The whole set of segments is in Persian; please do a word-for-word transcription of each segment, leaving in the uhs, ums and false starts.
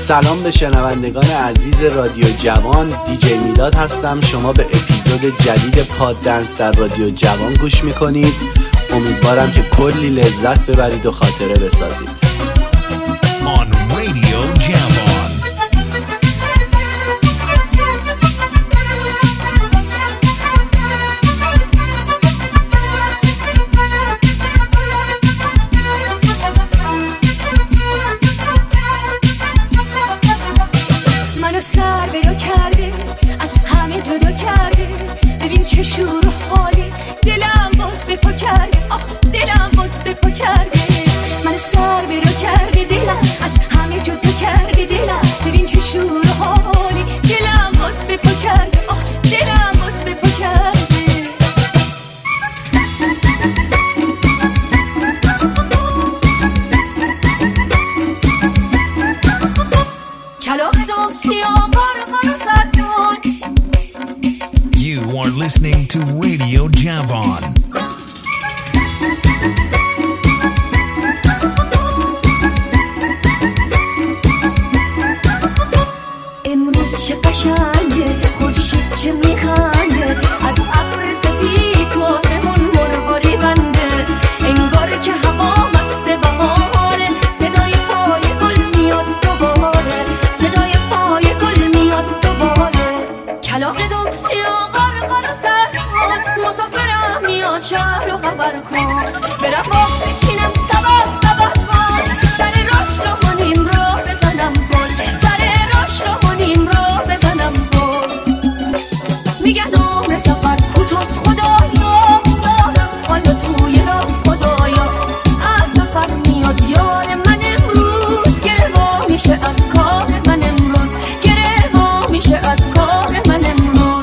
سلام به شنوندگان عزیز رادیو جوان. دیجی میلاد هستم. شما به اپیزود جدید پاددنس در رادیو جوان گوش میکنید. امیدوارم که کلی لذت ببرید و خاطره بسازید. On Radio Javon. منو سر به رو کرده، از همه جدا کرده. ببین چه شور و حالی، دلم باز به پا کرده. آخ دلم باز به پا کرده. منو سر به رو کرده، دلم از همه جدا کرده. دلم ببین چه شور و حالی، دلم باز به پا کرده. آخ دلم باز به پا کرده. کلاق دام سیاه بارو بارو زدون. You are listening to Radio Javon. امروز چه قشنگه، خورشید چه میخنده. از ابر سفید آسمون مرغاری بنده. انگار که هوا مست بهاره. صدای پای گل میاد دوباره. صدای پای گل میاد دوباره. کلاق دام سیاه غرغر زدون. مسافرم میاد شهر رو خبر کن. برم باغ بچینم سبب سبب کن. سر راش رو منیم رو بزنم گل. سر راش رو منیم رو بزنم گل. میگن عمر سفر کوتاست خدایا. دارم حالا توی راز خدایا. از سفر میاد یار من امروز. گره وا میشه از کار من امروز. گره وا میشه از کار من امروز.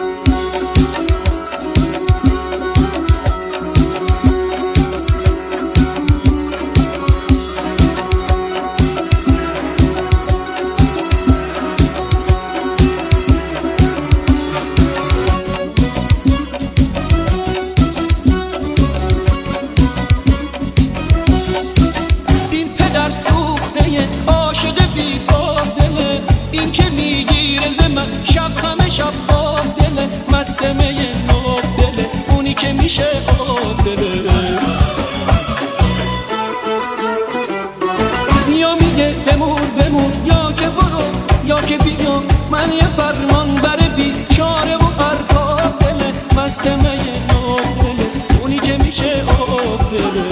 این پدر سوخته عاشق بی‌تاب دله. این که میگیره ز من شب همه شب خواب دله. مستمه ناب دله، اونی که میشه آب دله. یا میگه بمون بمون، یا که برو یا که بیام. من یه فرمان بر بیچاره و ارباب دله. مستمه ناب دله، اونی که میشه آب دله.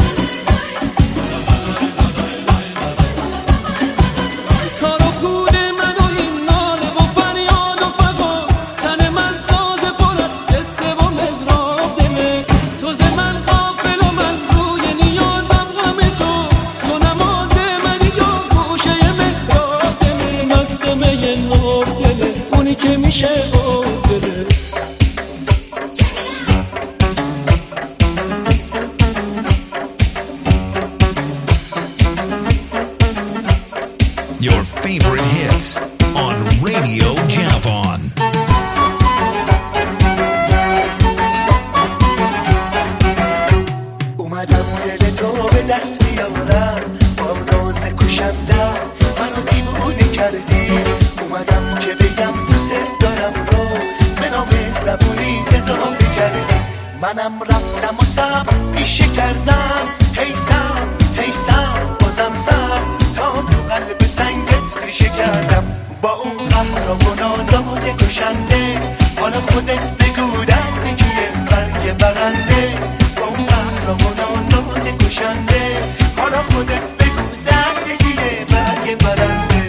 Your favorite hits on Radio Javon. اومدم دل تو به دست بیارم. با ناز کشنده منو دیوونه کردی. اومدم که بگم دوست دارم رو به نام لبونی اضافه کردی. منم رفتم و سم پیشه کردم. هی سم هی سم بازم سم تا تو قلب سنگت ریشه کردم. با اون قهر و نازای کشنده حالا خودت بگو دست کیه برگ برنده. با اون قهر و نازای کشنده حالا خودت بگو دست کیه برگ برنده.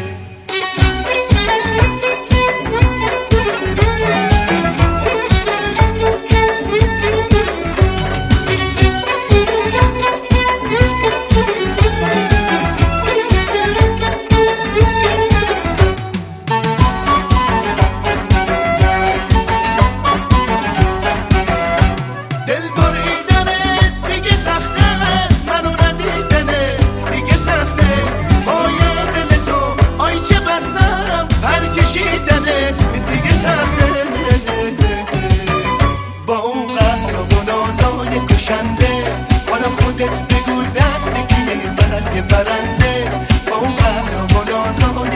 خودت بگو دست کیه برنده برنده با اون قهر و نازای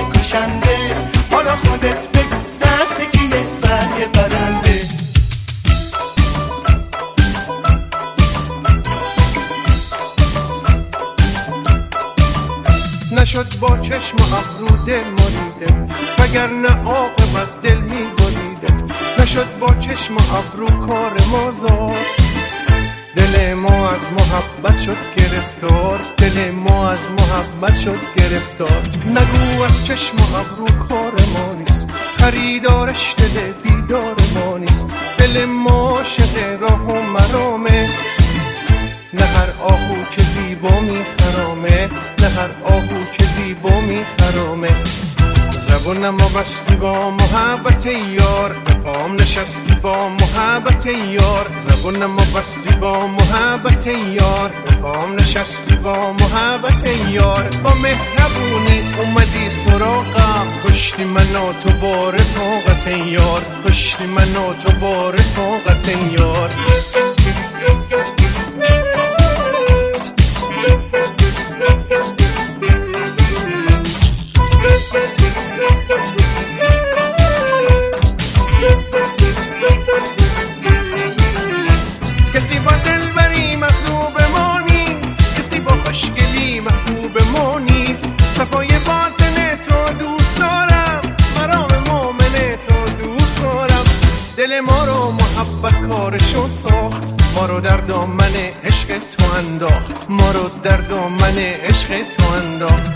خودت بگو دست کیه برگ برنده. نشد با چشم و ابرو دل مریده وگرنه عاقبت دل می بریده. نشد با چشم و ابرو کار ما زاد، دل ما از محبت شد گرفتار، دل ما از محبت شد گرفتار. نگو از چشم و ابرو کار ما نیست، خریدارش دل بیدار ما نیست. دل ما عاشق راه و مرامه، نه هر آهو که زیبا میخرامه، نه هر آهو که زیبا میخرامه. زبونم و بستی با محبت یار، پام نشستی با محبت یار. زبونم و بستی با محبت یار، پام نشستی با محبت یار. با مهربونی اومدی سراغم، کشتی منو تو بار طاقت یار، کشتی منو تو بار طاقت یار. کسی با دلبری محبوب ما نیست، کسی با خوشگلی محبوب ما نیست. صفای باطن تو دوست دارم، مرام مومن تو دوست دارم. دل ما رو محبت کارشو ساخت، ما رو در دامن عشق تو انداخت، ما رو در دامن عشق تو انداخت.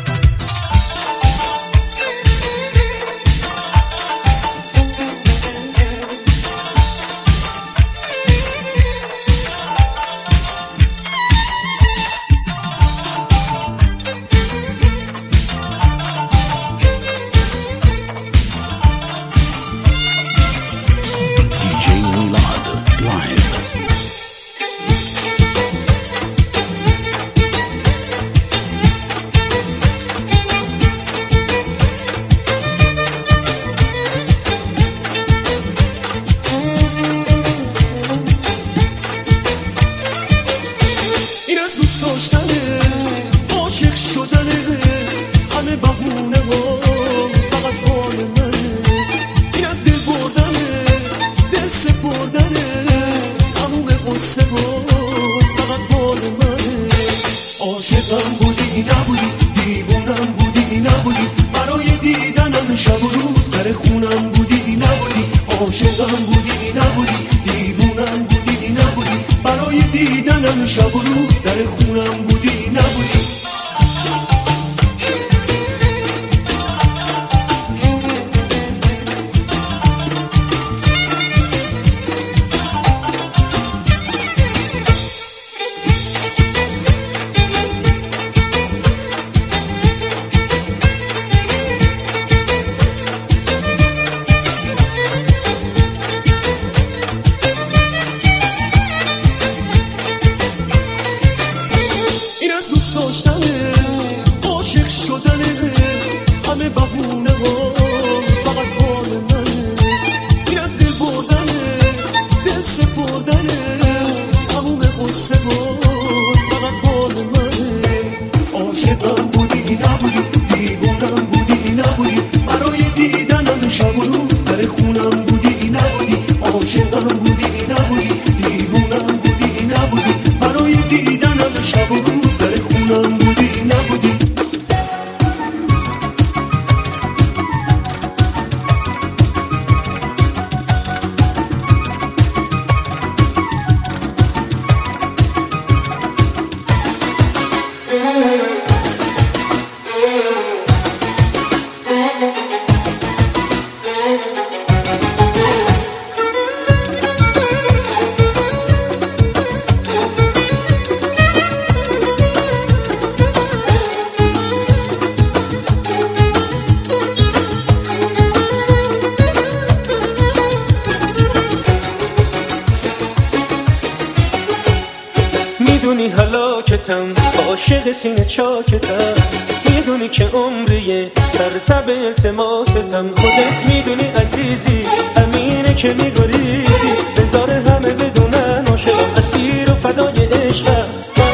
میدونی هلاکتم، عاشق سینه چاکتم، میدونی که عمریه در تب التماستم. خودت میدونی عزیزی، امینه که میگریزی، بذار همه بدونن عاشقم، اسیر و فدای عشقم.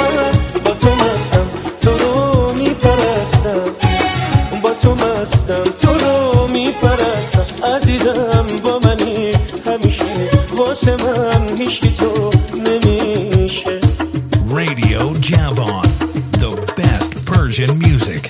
من با تو مستم، تو رو میپرستم، با تو مستم، تو رو میپرستم. واسه من هیچکی تو نمیشه. Radio Javon, the best Persian music.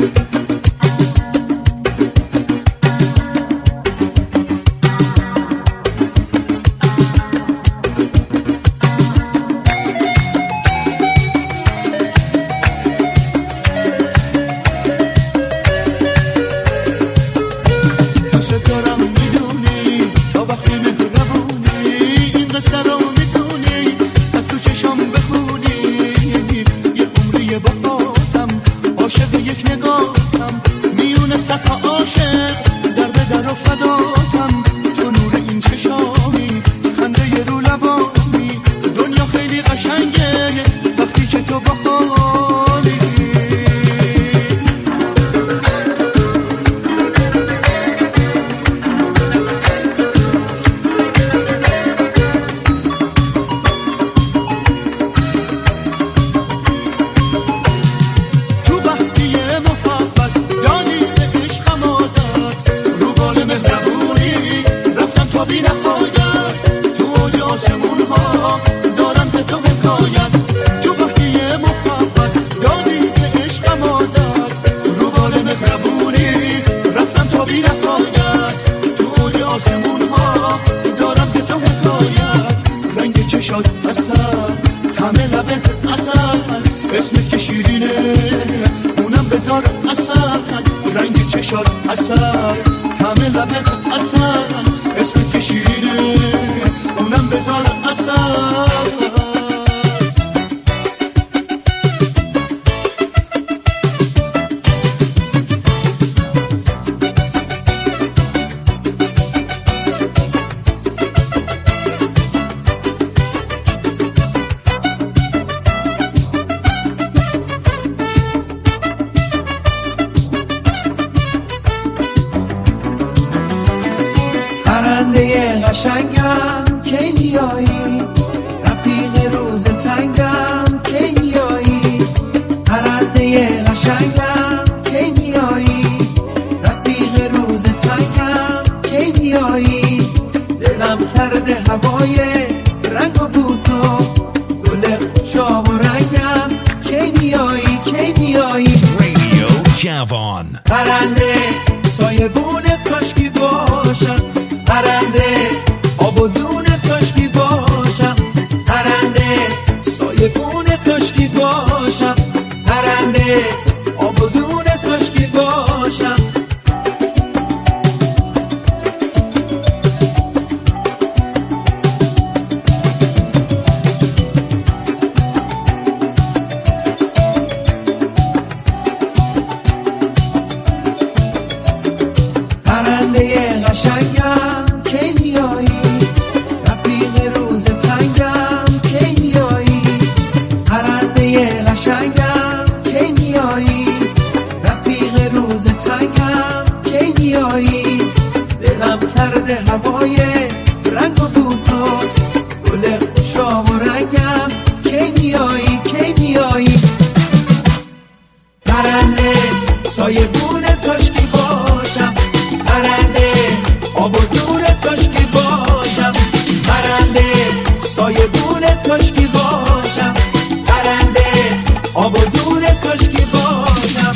قشنگم کی میایی رفیق روز تنگم کی میایی پرنده قشنگم کی میایی رفیق روز تنگم کی میایی دلم کرده هوای رنگ و بوتو گل خوشا و رنگم کی میایی کی میایی Radio Javon. پرنده سایبون کاشکی باشم پرنده آب و دون کاشکی باشم پرنده سایبون کاشکی باشم پرنده آب و دون کاشکی باشم پرنده قشنگم کی میایی رفیق روز تنگم کی میایی پرنده قشنگم کی میایی رفیق روز تنگم کی میایی دلم کرده هوای رنگ و بوتو گل خوشا و رنگم کی میایی کی میایی پرنده سایبون کاشکی باشم پرنده آب و دور کاشکی باشم پرنده سایبون کاشکی باشم پرنده آب و دور کاشکی باشم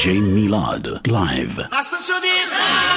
جی میلاد لایو. خسته شدیم.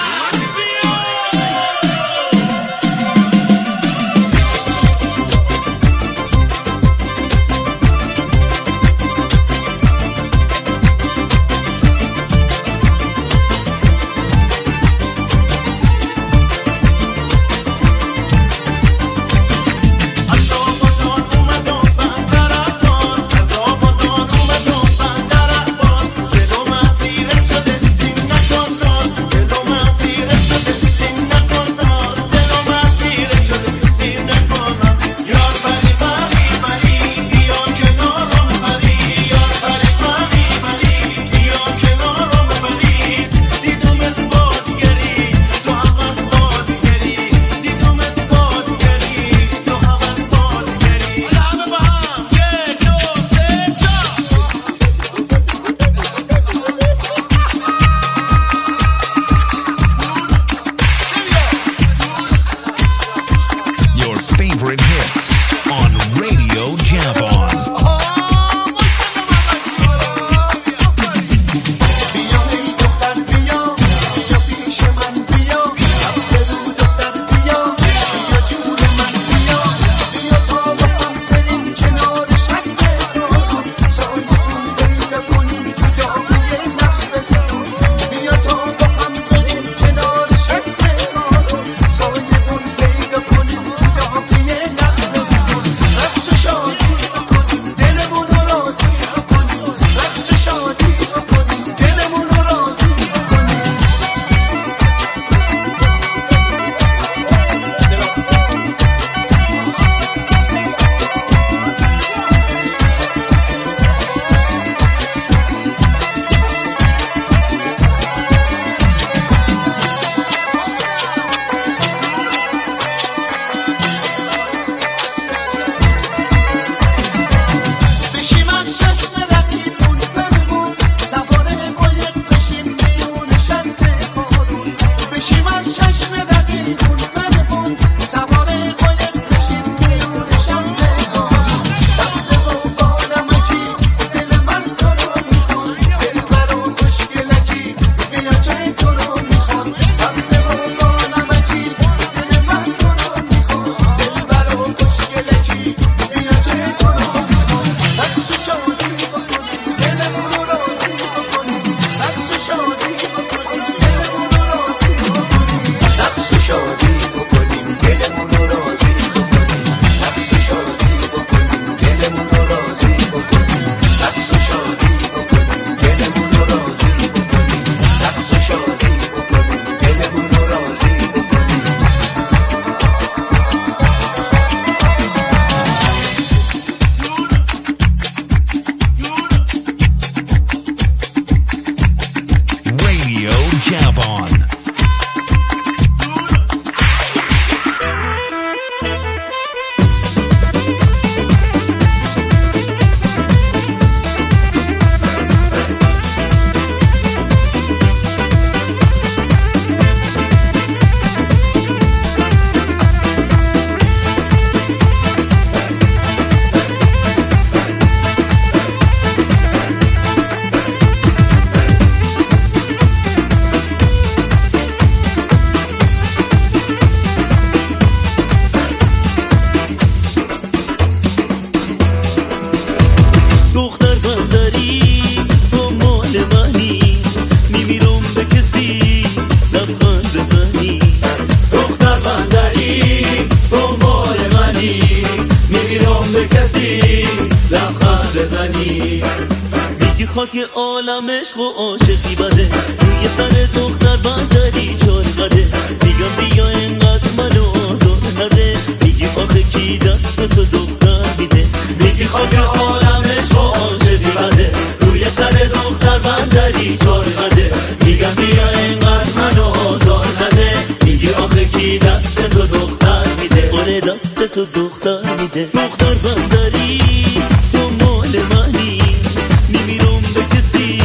خاک عالم عشق و عاشقی بده روی سر دختر بندری چار قده میگم بیا اینقدر منو آزار نده میگی آخه کی دست تو دختر میده میگی خاک عالم عشق و عاشقی بده روی سر دختر بندری چار قده میگم بیا اینقدر منو آزار نده میگی آخه کی دست تو دختر میده آره دست تو دختر میده دختر بندری تو مال منی میمیرم به کسی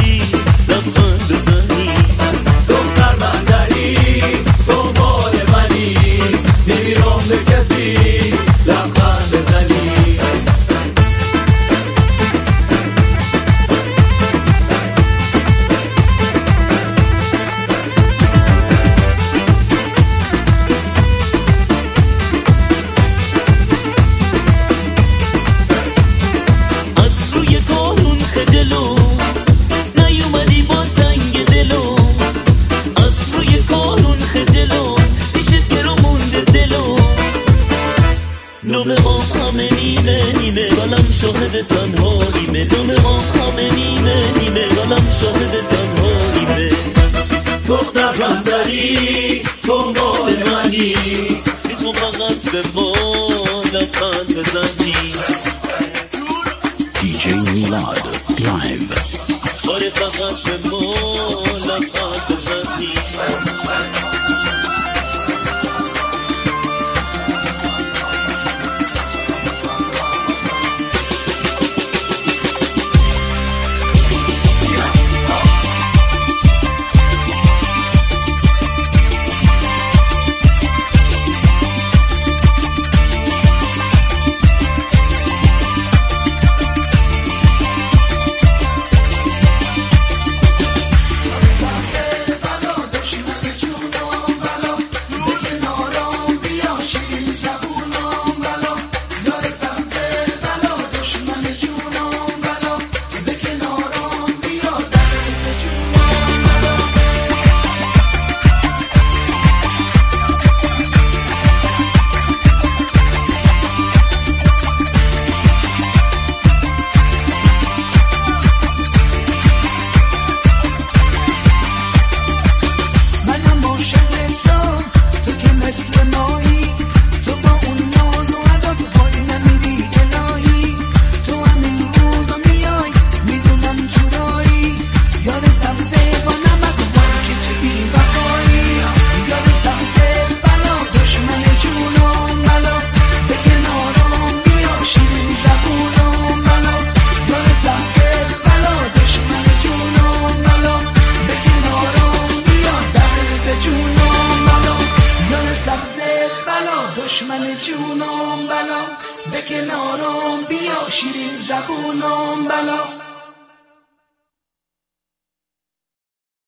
لبخند بزنی دختر بندری تو مال منی میمیرم به کسی لبخند بزنی عالم شاهد تنهاییمه. دختر بندری تو مال منی، بی تو فقط به ما لبخند بزنی. دی جی میلاد لایو. آره فقط به ما لبخند بزنی. دشمن جونم بلا به کنارم بیا شیرین زبونم بلا